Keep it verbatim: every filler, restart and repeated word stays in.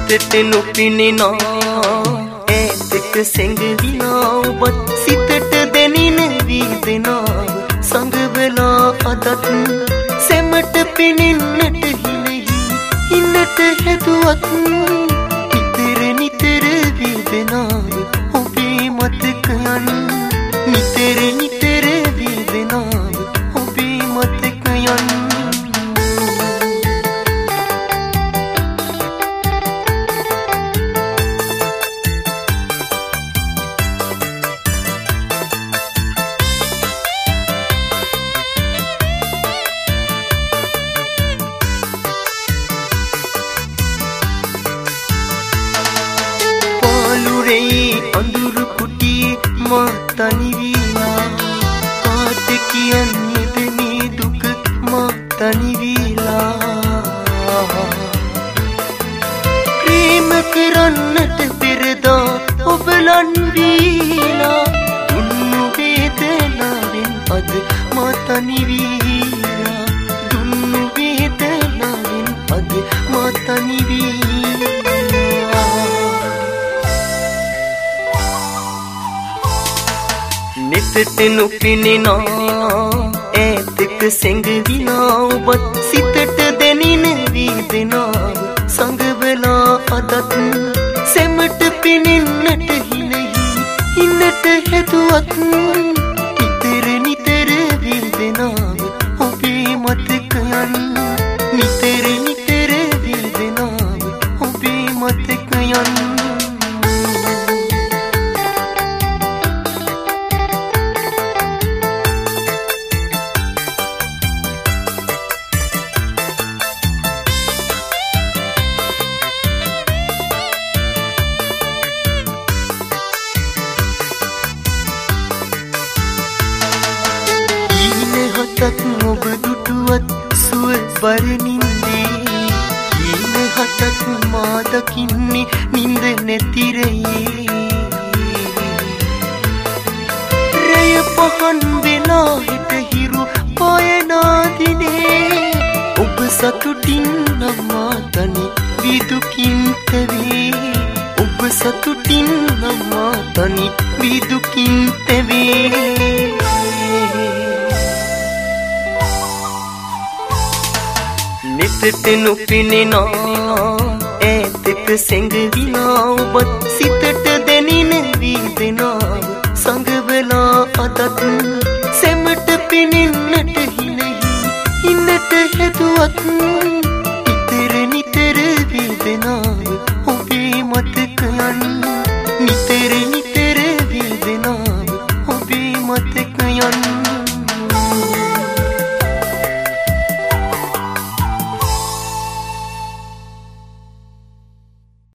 නිතට නොපෙනෙනා ඈතක සැඟවිලා ඔබත් සිතට දැනෙන වේදනාව සංගවලා අදත් සැමට පෙනෙන්නට හිනෙහි ඉන්නට හැදුවත් නිතර නිතර වේදනාව ඔබේ මතකයන් නිතර නිතර වේදනාව ඔබේ මතකයන් අඳුරු කුටියේ මා තනි වීලා කාට කියන්නේද මේ දුක මා තනි වීලා ප්‍රේම කරන්නට පෙරදා ඔබ ලන් වීලා දුන්නු වේදනාවෙන් අද මා තනි වීලා දුන්නු වේදනාවෙන් අද මා තනි වීලා නිතට නොපෙනෙනා ඈතක සැඟවිලා ඔබත් සිතට දැනෙන වේදනාව සංගවලා අදත් සැමට පෙනෙන්නට හිනෙහි ඉන්නට හැදුවත් නිතර නිතර වේදනාව ඔබේ මතකයන් නිතර නිතර වේදනාව ඔබේ මතකයන් ඔබ දුටුවත් සුව බරනින්දේ ඊන හතක් මා දකින්නේ නින්ද නැතිරයේ රය පහන් වෙලා හිට හිරු පයනාදිනේ ඔබ සතුටින් නම්මා තනි විදුකින් තැවේ ඔබ සතුටින් නම්මා තනි විදුකින් තැවේ නිතට නොපෙනෙනා ඈතක සැඟවිලා ඔබත් සිතට දැනෙන වේදනාව සංගවලා අදත් සැමට පෙනෙන්නට හිනෙහි ඉන්නට හැදුවත් නිතර නිතර වේදනාව ඔබේ මතකයන් නිතර